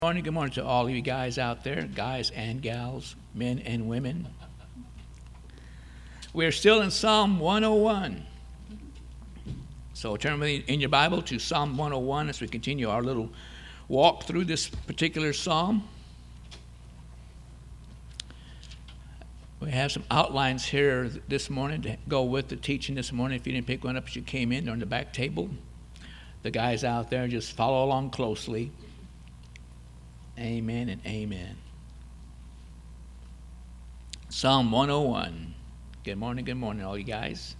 Good morning to all of you guys out there, guys and gals, men and women. We're still in Psalm 101. So turn with me in your Bible to Psalm 101 as we continue our little walk through this particular psalm. We have some outlines here this morning to go with the teaching this morning. If you didn't pick one up as you came in, they're on the back table. The guys out there, just follow along closely. Amen and amen. Psalm 101. Good morning, all you guys.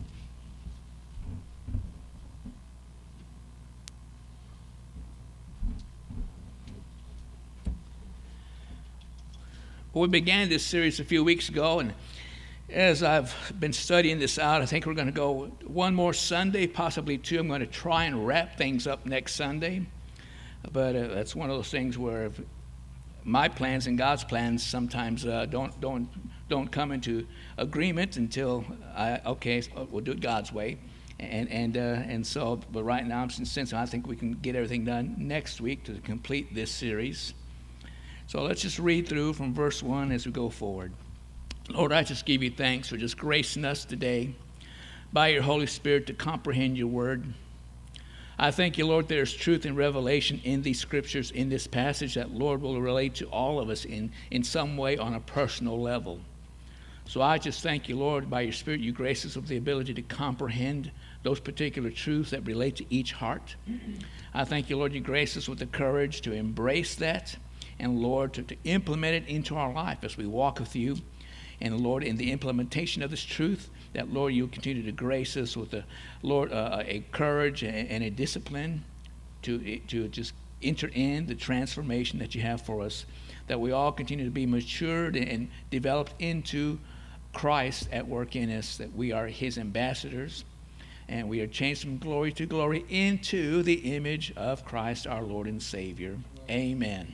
We began this series a few weeks ago, and as I've been studying this out, I think we're going to go one more Sunday, possibly two. I'm going to try and wrap things up next Sunday. But that's one of those things where my plans and God's plans sometimes don't come into agreement until we'll do it God's way, and so. But right now, since I think we can get everything done next week to complete this series. So let's just read through from verse 1 as we go forward. Lord, I just give you thanks for just gracing us today by your Holy Spirit to comprehend your word. I thank you, Lord, there's truth and revelation in these scriptures, in this passage, that, Lord, will relate to all of us in some way on a personal level. So I just thank you, Lord, by your Spirit, you grace us with the ability to comprehend those particular truths that relate to each heart. I thank you, Lord, you grace us with the courage to embrace that, and, Lord, to implement it into our life as we walk with you. And, Lord, in the implementation of this truth, that, Lord, you'll continue to grace us with, a courage and a discipline to just enter in the transformation that you have for us, that we all continue to be matured and developed into Christ at work in us, that we are his ambassadors, and we are changed from glory to glory into the image of Christ our Lord and Savior. Amen.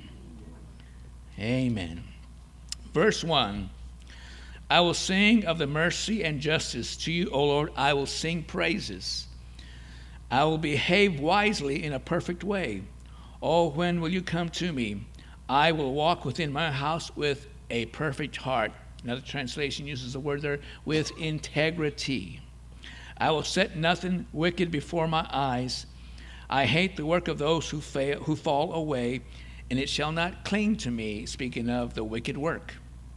Amen. Verse 1. I will sing of the mercy and justice. To you, O Lord, I will sing praises. I will behave wisely in a perfect way. Oh, when will you come to me? I will walk within my house with a perfect heart. Another translation uses the word there, with integrity. I will set nothing wicked before my eyes. I hate the work of those who fall away, and it shall not cling to me, speaking of the wicked work.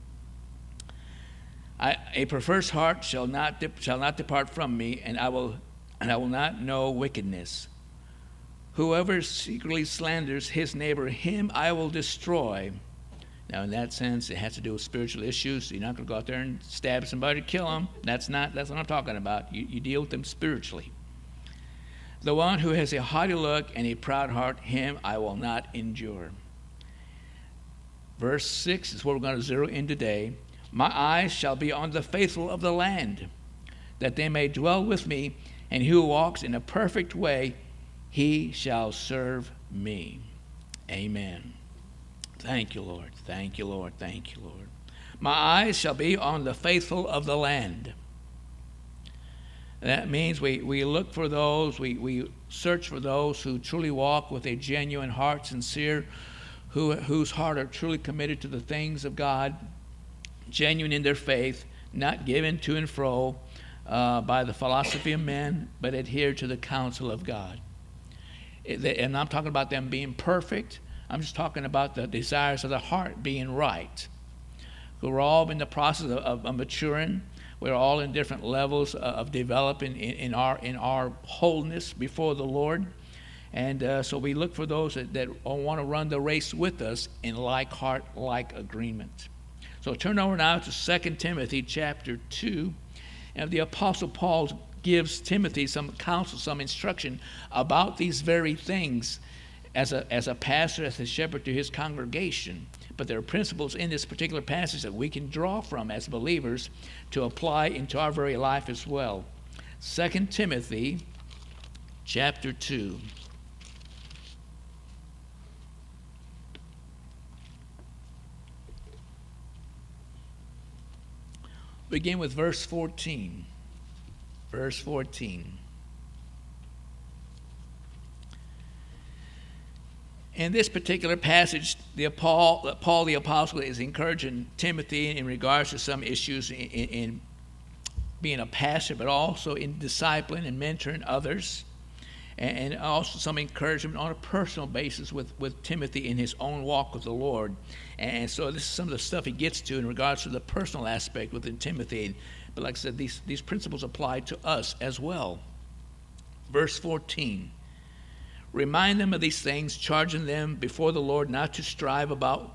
A perverse heart shall not depart from me, and I will not know wickedness. Whoever secretly slanders his neighbor, him I will destroy. Now, in that sense, it has to do with spiritual issues. So you're not going to go out there and stab somebody, kill them. That's what I'm talking about. You deal with them spiritually. The one who has a haughty look and a proud heart, him I will not endure. Verse 6 is what we're going to zero in today. My eyes shall be on the faithful of the land, that they may dwell with me, and he who walks in a perfect way, he shall serve me. Amen. Thank you, Lord. Thank you, Lord. Thank you, Lord. My eyes shall be on the faithful of the land. That means we look for those, we search for those who truly walk with a genuine heart, sincere, whose heart are truly committed to the things of God, genuine in their faith, not given to and fro by the philosophy of men, but adhere to the counsel of God. And I'm talking about them being perfect. I'm just talking about the desires of the heart being right. We're all in the process of maturing. We're all in different levels of developing in our wholeness before the Lord. And so we look for those that want to run the race with us in like heart, like agreement. So turn over now to 2 Timothy chapter 2. And the Apostle Paul gives Timothy some counsel, some instruction about these very things as a pastor, as a shepherd to his congregation. But there are principles in this particular passage that we can draw from as believers to apply into our very life as well. 2 Timothy chapter 2. Begin with verse 14. Verse 14. In this particular passage, Paul the Apostle is encouraging Timothy in regards to some issues in being a pastor, but also in discipling and mentoring others, and also some encouragement on a personal basis with Timothy in his own walk with the Lord. And so this is some of the stuff he gets to in regards to the personal aspect within Timothy. But like I said, these principles apply to us as well. Verse 14. Remind them of these things, charging them before the Lord not to strive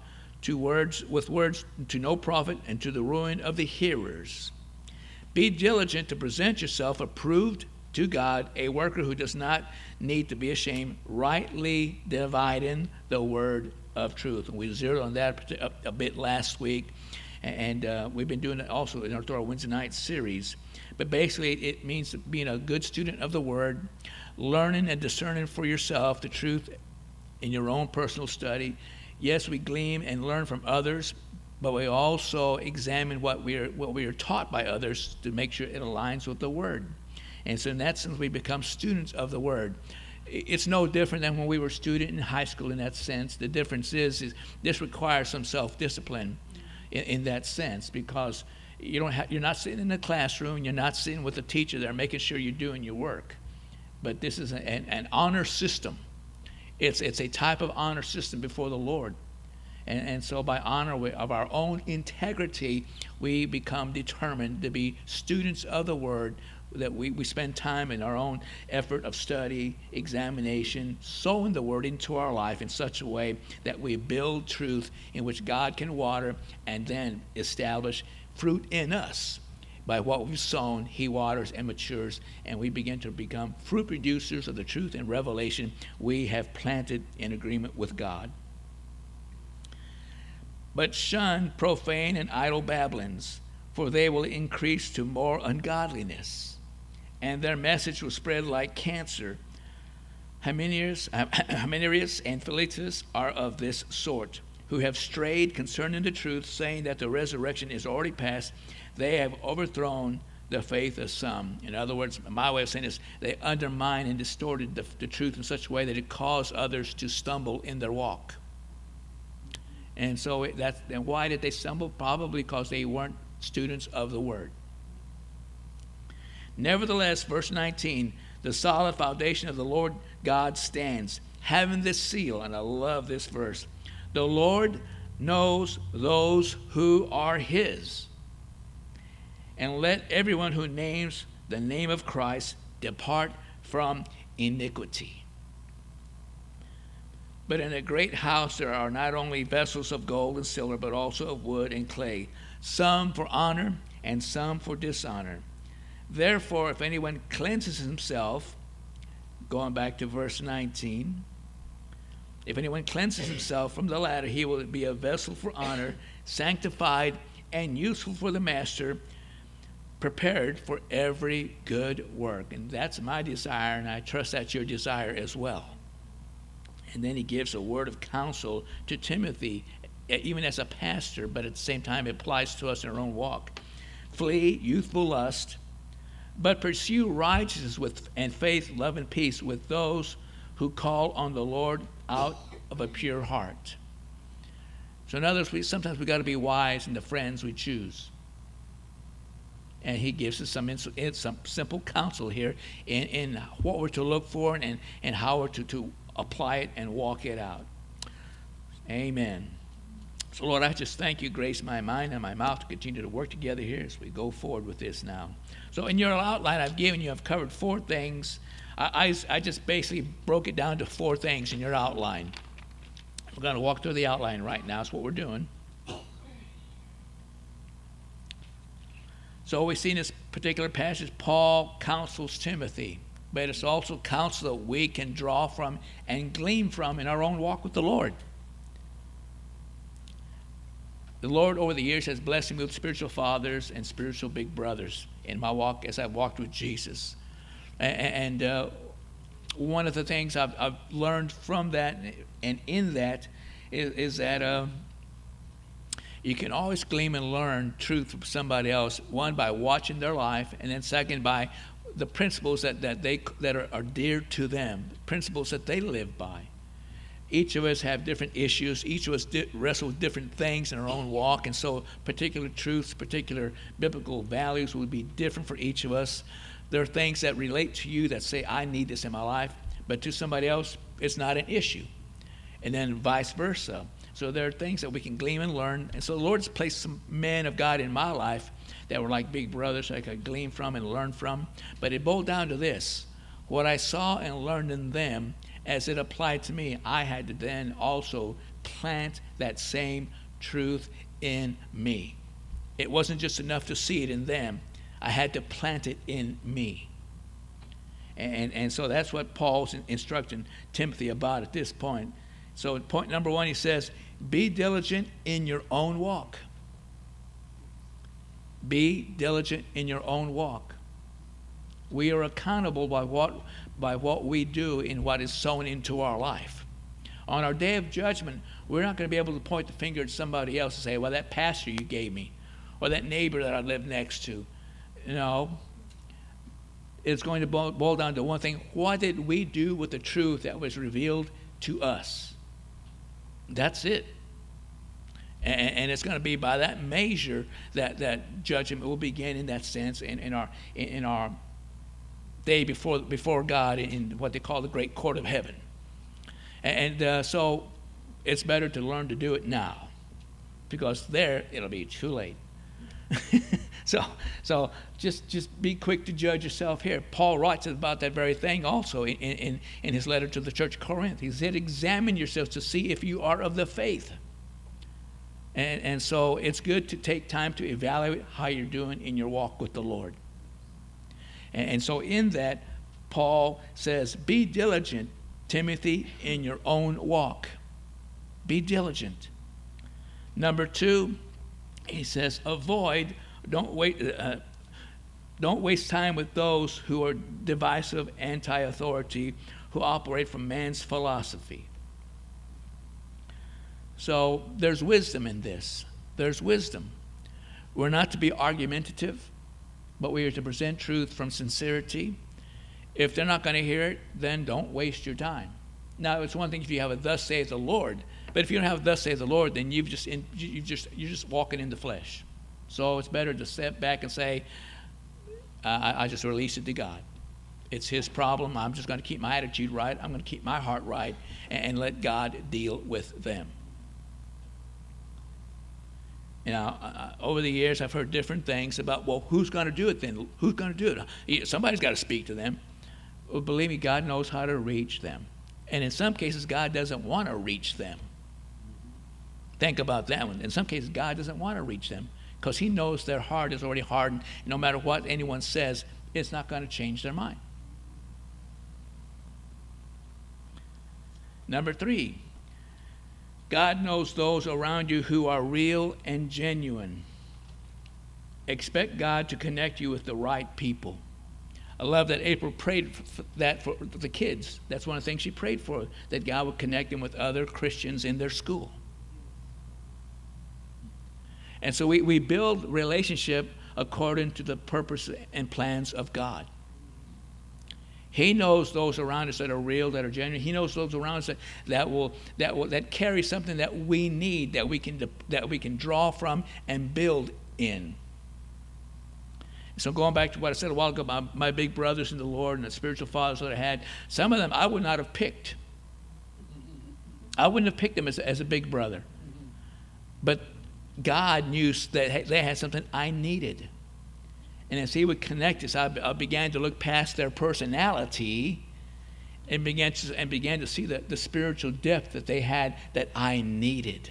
with words to no profit and to the ruin of the hearers. Be diligent to present yourself approved to God, a worker who does not need to be ashamed, rightly dividing the word of truth. And we zeroed on that a bit last week, and we've been doing it also in our Wednesday night series. But basically, it means being a good student of the word, learning and discerning for yourself the truth in your own personal study. Yes, we glean and learn from others, but we also examine what we are taught by others to make sure it aligns with the word. And so in that sense, we become students of the word. It's no different than when we were students in high school in that sense. The difference is this requires some self-discipline in that sense, because you're not sitting in the classroom, you're not sitting with the teacher there making sure you're doing your work. But this is an honor system. It's a type of honor system before the Lord. And so by honor of our own integrity, we become determined to be students of the word, that we spend time in our own effort of study, examination, sowing the word into our life in such a way that we build truth in which God can water and then establish fruit in us. By what we've sown, he waters and matures, and we begin to become fruit producers of the truth and revelation we have planted in agreement with God. But shun profane and idle babblings, for they will increase to more ungodliness, and their message will spread like cancer. Hymenaeus and Philetus are of this sort, who have strayed concerning the truth, saying that the resurrection is already past. They have overthrown the faith of some. In other words, my way of saying this, they undermined and distorted the truth in such a way that it caused others to stumble in their walk. And so and why did they stumble? Probably because they weren't students of the word. Nevertheless, verse 19, the solid foundation of the Lord God stands, having this seal, and I love this verse. The Lord knows those who are his. And let everyone who names the name of Christ depart from iniquity. But in a great house there are not only vessels of gold and silver, but also of wood and clay, some for honor and some for dishonor. Therefore, if anyone cleanses himself, going back to verse 19, if anyone cleanses himself from the latter, he will be a vessel for honor, sanctified and useful for the master, prepared for every good work. And that's my desire, and I trust that's your desire as well. And then he gives a word of counsel to Timothy, even as a pastor, but at the same time it applies to us in our own walk. Flee youthful lust, but pursue righteousness and faith, love, and peace with those who call on the Lord out of a pure heart. So in other words, sometimes we got to be wise in the friends we choose. And he gives us some simple counsel here in what we're to look for and how we're to apply it and walk it out. Amen. So Lord, I just thank you, grace my mind and my mouth to continue to work together here as we go forward with this now. So in your outline I've given you, I've covered 4 things. I just basically broke it down to 4 things in your outline. We're going to walk through the outline right now. That's what we're doing. So we see in this particular passage, Paul counsels Timothy, but it's also counsel that we can draw from and glean from in our own walk with the Lord. The Lord over the years has blessed me with spiritual fathers and spiritual big brothers in my walk as I've walked with Jesus. And one of the things I've learned from that and in that is that you can always glean and learn truth from somebody else, one, by watching their life, and then second, by the principles that are dear to them, principles that they live by. each of us have different issues. Each of us wrestle with different things in our own walk. And so particular truths, particular biblical values will be different for each of us. There are things that relate to you that say, I need this in my life. But to somebody else, it's not an issue. And then vice versa. So there are things that we can glean and learn. And so the Lord's placed some men of God in my life that were like big brothers I could glean from and learn from. But it boiled down to this. What I saw and learned in them, as it applied to me, I had to then also plant that same truth in me. It wasn't just enough to see it in them. I had to plant it in me. And so that's what Paul's instructing Timothy about at this point. So point number 1, he says, be diligent in your own walk. Be diligent in your own walk. We are accountable by what we do in what is sown into our life. On our day of judgment, we're not going to be able to point the finger at somebody else and say, well, that pastor you gave me, or that neighbor that I live next to. No. It's going to boil down to one thing. What did we do with the truth that was revealed to us? That's it. And it's going to be by that measure that judgment will begin in that sense in our day before God in what they call the great court of heaven. And so it's better to learn to do it now, because there it'll be too late. So just be quick to judge yourself here. Paul writes about that very thing also in his letter to the church of Corinth. He said, examine yourselves to see if you are of the faith. And so it's good to take time to evaluate how you're doing in your walk with the Lord. And so in that, Paul says, be diligent, Timothy, in your own walk. Be diligent. Number 2, he says, don't waste time with those who are divisive, anti-authority, who operate from man's philosophy. So there's wisdom in this. There's wisdom. We're not to be argumentative, but we are to present truth from sincerity. If they're not going to hear it, then don't waste your time. Now, it's one thing if you have a thus saith the Lord, but if you don't have a thus saith the Lord, then you're just walking in the flesh. So it's better to step back and say, I just release it to God. It's his problem. I'm just going to keep my attitude right. I'm going to keep my heart right and let God deal with them. Now, over the years, I've heard different things about, well, who's going to do it then? Who's going to do it? Somebody's got to speak to them. Well, believe me, God knows how to reach them. And in some cases, God doesn't want to reach them. Think about that one. In some cases, God doesn't want to reach them because he knows their heart is already hardened. No matter what anyone says, it's not going to change their mind. Number 3, God knows those around you who are real and genuine. Expect God to connect you with the right people. I love that April prayed for that for the kids. That's one of the things she prayed for, that God would connect them with other Christians in their school. And so we build relationship according to the purpose and plans of God. He knows those around us that are real, that are genuine. He knows those around us that carry something that we need, that we can draw from and build in. So going back to what I said a while ago about my big brothers in the Lord and the spiritual fathers that I had, some of them I would not have picked. I wouldn't have picked them as a big brother. But God knew that they had something I needed. And as he would connect us, I began to look past their personality and began to see the spiritual depth that they had that I needed.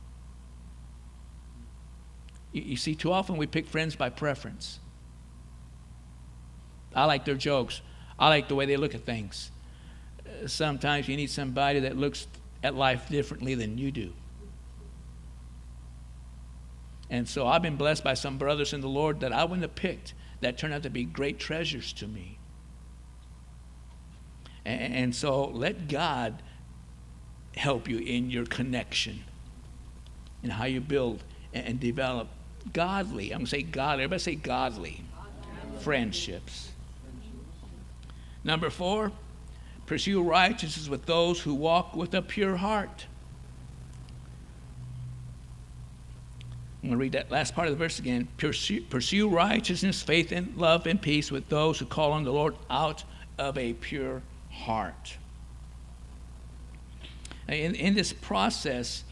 You see, too often we pick friends by preference. I like their jokes. I like the way they look at things. Sometimes you need somebody that looks at life differently than you do. And so I've been blessed by some brothers in the Lord that I wouldn't have picked that turned out to be great treasures to me. And so let God help you in your connection and how you build and develop godly, I'm going to say godly, everybody say godly friendships. Number 4, Pursue righteousness with those who walk with a pure heart. I'm going to read that last part of the verse again. Pursue righteousness, faith, and love, and peace with those who call on the Lord out of a pure heart. In this process,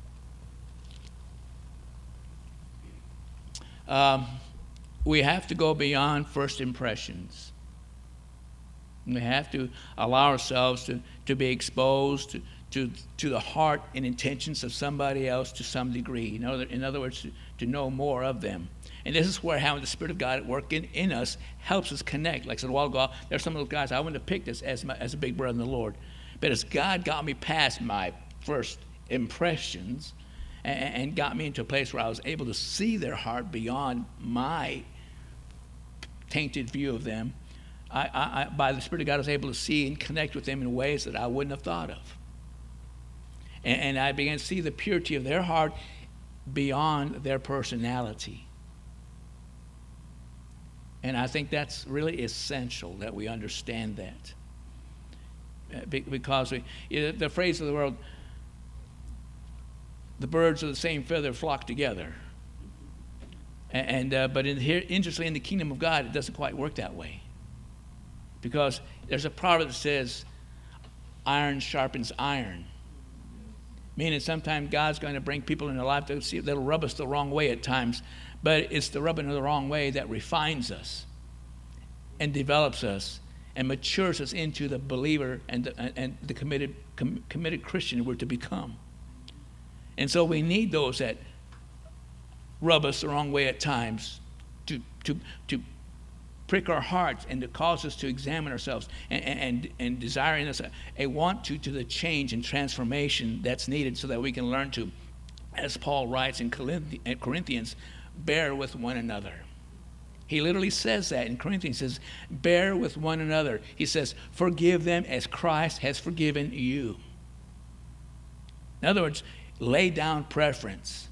we have to go beyond first impressions. We have to allow ourselves to be exposed to the heart and intentions of somebody else to some degree. In other words, to know more of them. And this is where having the Spirit of God at work in us helps us connect. Like I said a while ago, there are some of those guys I wouldn't have picked as a big brother in the Lord. But as God got me past my first impressions and got me into a place where I was able to see their heart beyond my tainted view of them, I by the Spirit of God, I was able to see and connect with them in ways that I wouldn't have thought of. And I began to see the purity of their heart beyond their personality. And I think that's really essential that we understand that. Because the phrase of the world, the birds of the same feather flock together. But interestingly, in the kingdom of God, it doesn't quite work that way. Because there's a proverb that says, iron sharpens iron. Meaning sometimes God's going to bring people in our life that'll rub us the wrong way at times. But it's the rubbing of the wrong way that refines us and develops us and matures us into the believer and the committed Christian we're to become. And so we need those that rub us the wrong way at times to prick our hearts and to cause us to examine ourselves and desire in us a want to the change and transformation that's needed so that we can learn to, as Paul writes in Corinthians, bear with one another. He literally says that in Corinthians. He says, bear with one another. He says, forgive them as Christ has forgiven you. In other words, lay down preference.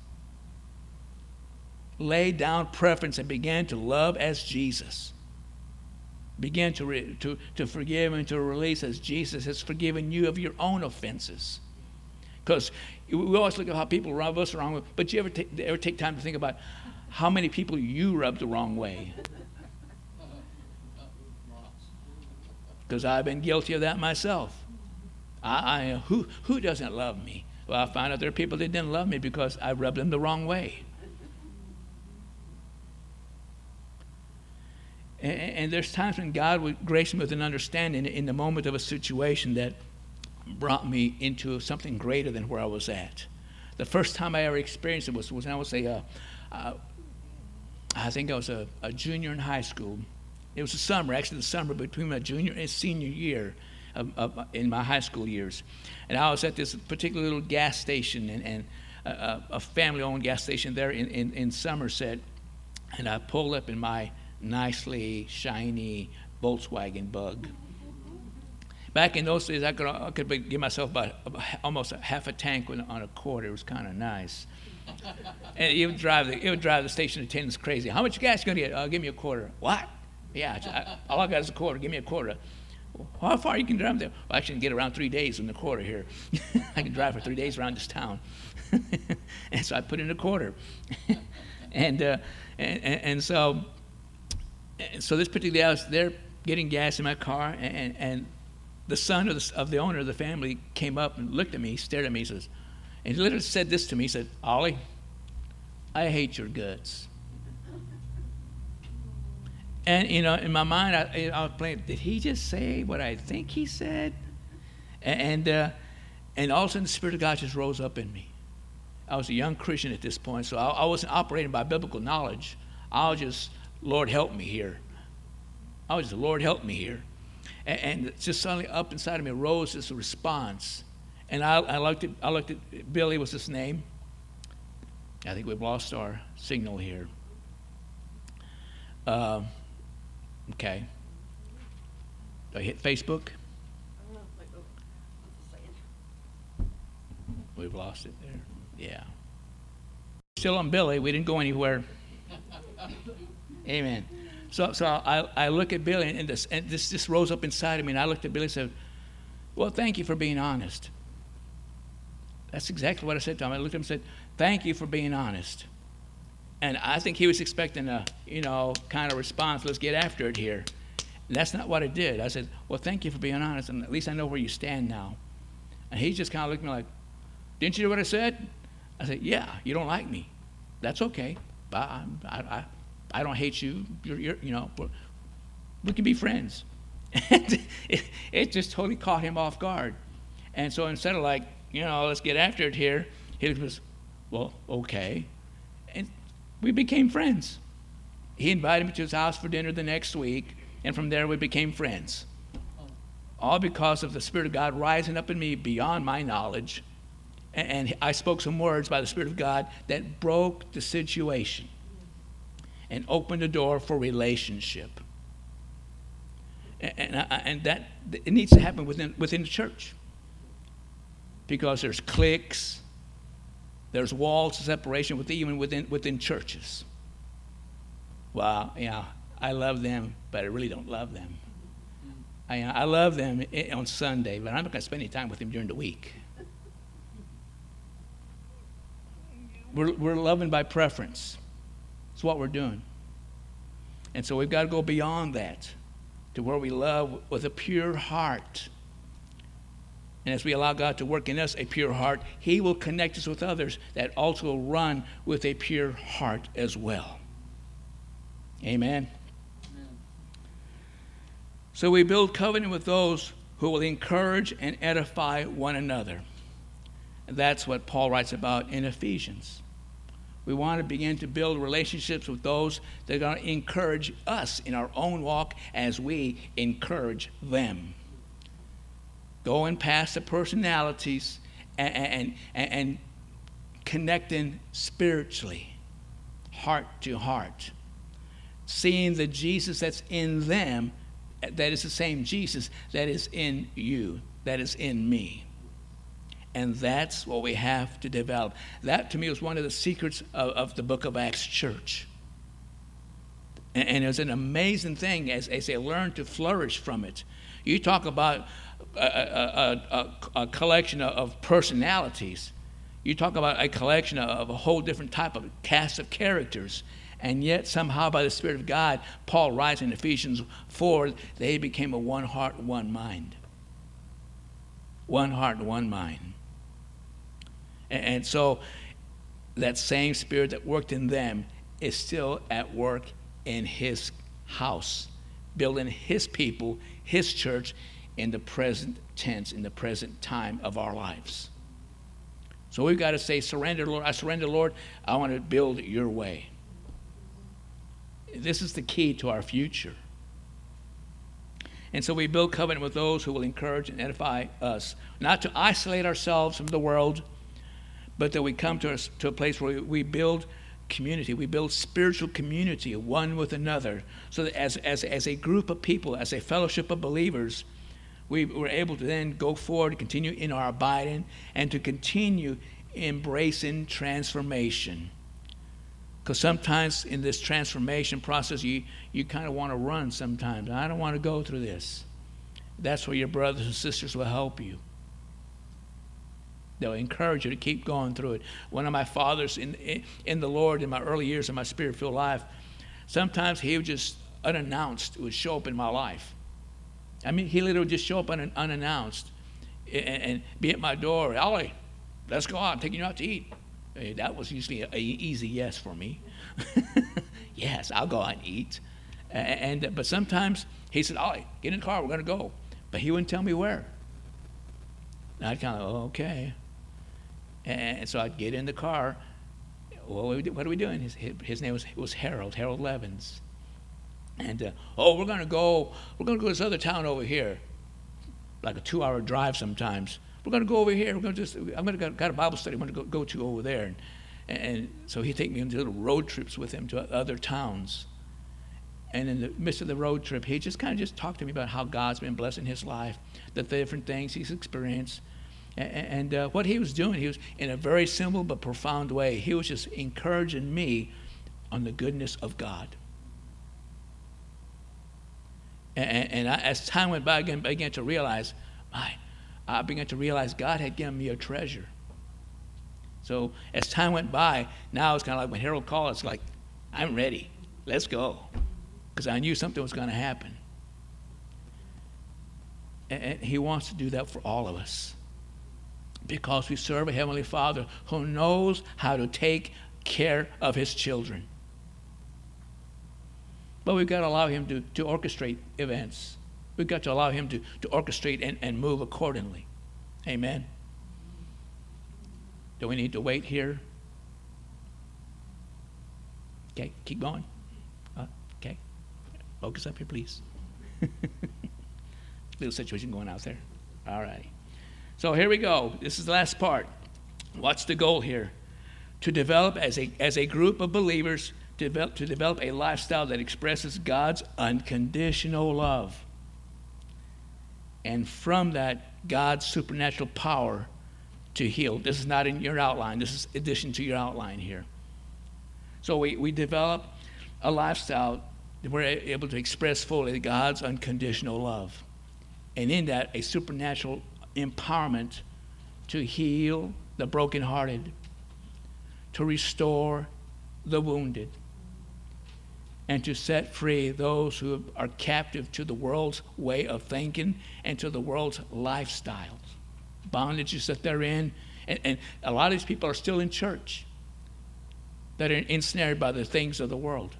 Lay down preference and begin to love as Jesus. Begin to forgive and to release as Jesus has forgiven you of your own offenses. Because we always look at how people rub us the wrong way, but you ever take time to think about how many people you rubbed the wrong way? Because I've been guilty of that myself. Who doesn't love me? Well, I found out there are people that didn't love me because I rubbed them the wrong way. And there's times when God would grace me with an understanding in the moment of a situation that brought me into something greater than where I was at. The first time I ever experienced it was when I was I think I was a junior in high school. It was the summer between my junior and senior year in my high school years. And I was at this particular little gas station, and a family-owned gas station there in Somerset. And I pulled up in my nicely shiny Volkswagen Bug. Back in those days, I could give myself about almost half a tank on a quarter. It was kind of nice. And it would drive the station attendants crazy. How much gas you gonna get? Give me a quarter. What? Yeah, all I got is a quarter. Give me a quarter. How far you can drive there? Well, I can get around 3 days in the quarter here. I can drive for 3 days around this town. And so I put in a quarter. And so this particular day, I was there getting gas in my car, and the son of the owner of the family came up and looked at me, stared at me, and he literally said this to me. He said, "Ollie, I hate your guts." And, in my mind, I was playing, did he just say what I think he said? And all of a sudden, the Spirit of God just rose up in me. I was a young Christian at this point, so I wasn't operating by biblical knowledge. I was just, Lord, help me here. Lord, help me here. And just suddenly up inside of me rose this response. And I looked at Billy was his name. I think we've lost our signal here. Okay. Do I hit Facebook? We've lost it there. Yeah. Still on Billy. We didn't go anywhere. Amen. So I look at Billy, and this just rose up inside of me, and I looked at Billy and said, well, thank you for being honest. That's exactly what I said to him. I looked at him and said, thank you for being honest. And I think he was expecting a, kind of response, let's get after it here. And that's not what I did. I said, well, thank you for being honest, and at least I know where you stand now. And he just kind of looked at me like, didn't you hear what I said? I said, yeah, you don't like me. That's okay. I don't hate you. We can be friends. And it just totally caught him off guard. And so instead of like, let's get after it here, he was, well, okay. And we became friends. He invited me to his house for dinner the next week, and from there we became friends. All because of the Spirit of God rising up in me beyond my knowledge. And I spoke some words by the Spirit of God that broke the situation and opened the door for relationship. And that it needs to happen within the church, because there's cliques, there's walls of separation even within churches. Well, I love them, but I really don't love them. I love them on Sunday, but I'm not going to spend any time with them during the week. We're loving by preference. It's what we're doing. And so we've got to go beyond that to where we love with a pure heart. And as we allow God to work in us a pure heart, He will connect us with others that also run with a pure heart as well. Amen. So we build covenant with those who will encourage and edify one another. And that's what Paul writes about in Ephesians. We want to begin to build relationships with those that are going to encourage us in our own walk as we encourage them. Going past the personalities and connecting spiritually, heart to heart. Seeing the Jesus that's in them, that is the same Jesus that is in you, that is in me. And that's what we have to develop. That, to me, was one of the secrets of the book of Acts church. And it's an amazing thing as they learn to flourish from it. You talk about a collection of personalities. You talk about a collection of a whole different type of cast of characters. And yet, somehow, by the Spirit of God, Paul writes in Ephesians 4, they became a one heart, one mind. One heart, one mind. And so, that same Spirit that worked in them is still at work in His house, building His people, His church, in the present tense, in the present time of our lives. So we've got to say, surrender, Lord. I surrender, Lord. I want to build your way. This is the key to our future. And so we build covenant with those who will encourage and edify us, not to isolate ourselves from the world, but that we come to a place where we build community. We build spiritual community, one with another, so that as a group of people, as a fellowship of believers, we were able to then go forward and continue in our abiding and to continue embracing transformation. Because sometimes in this transformation process, you kind of want to run sometimes. I don't want to go through this. That's where your brothers and sisters will help you. They'll encourage you to keep going through it. One of my fathers in the Lord, in my early years of my spirit-filled life, sometimes he would just unannounced, would show up in my life. I mean, he literally would just show up unannounced and be at my door. Ollie, let's go out. I'm taking you out to eat. That was usually an easy yes for me. Yes, I'll go out and eat. But sometimes he said, Ollie, get in the car, we're going to go. But he wouldn't tell me where. And I'd kind of, okay. And so I'd get in the car. Well, what are we doing? His name was Harold Levins. And, we're going to go to this other town over here, like a 2-hour drive sometimes. We're going to go over here. I'm going to got a Bible study I'm going to go to over there. And so he'd take me on little road trips with him to other towns. And in the midst of the road trip, he just kind of talked to me about how God's been blessing his life, the different things he's experienced. And what he was doing, he was in a very simple but profound way. He was just encouraging me on the goodness of God. And as time went by, I began to realize, I began to realize God had given me a treasure. So as time went by, now it's kind of like when Harold called, it's like, I'm ready. Let's go. Because I knew something was going to happen. And he wants to do that for all of us. Because we serve a Heavenly Father who knows how to take care of his children. But we've got to allow him to orchestrate events. We've got to allow him to orchestrate and move accordingly. Amen. Do we need to wait here? Okay, keep going. Okay, focus up here, please. Little situation going out there. All right. So here we go. This is the last part. What's the goal here? To develop as a group of believers, to develop a lifestyle that expresses God's unconditional love. And from that, God's supernatural power to heal. This is not in your outline. This is addition to your outline here. So we develop a lifestyle that we're able to express fully God's unconditional love. And in that, a supernatural empowerment to heal the brokenhearted, to restore the wounded, and to set free those who are captive to the world's way of thinking and to the world's lifestyles, bondages that they're in. And a lot of these people are still in church that are ensnared by the things of the world.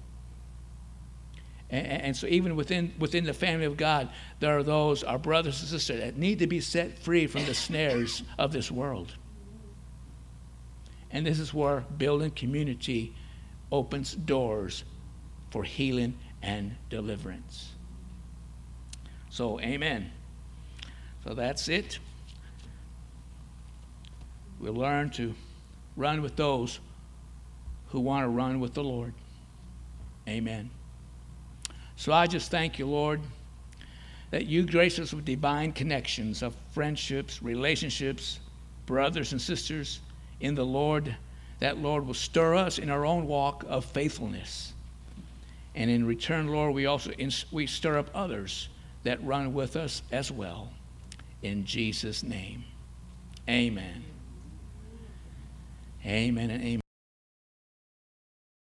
And so even within the family of God, there are those, our brothers and sisters, that need to be set free from the snares of this world. And this is where building community opens doors for healing and deliverance. So, amen. So that's it. We'll learn to run with those who want to run with the Lord. Amen. So I just thank you, Lord, that you grace us with divine connections of friendships, relationships, brothers and sisters in the Lord, that, Lord, will stir us in our own walk of faithfulness. And in return, Lord, we stir up others that run with us as well. In Jesus' name, amen. Amen and amen.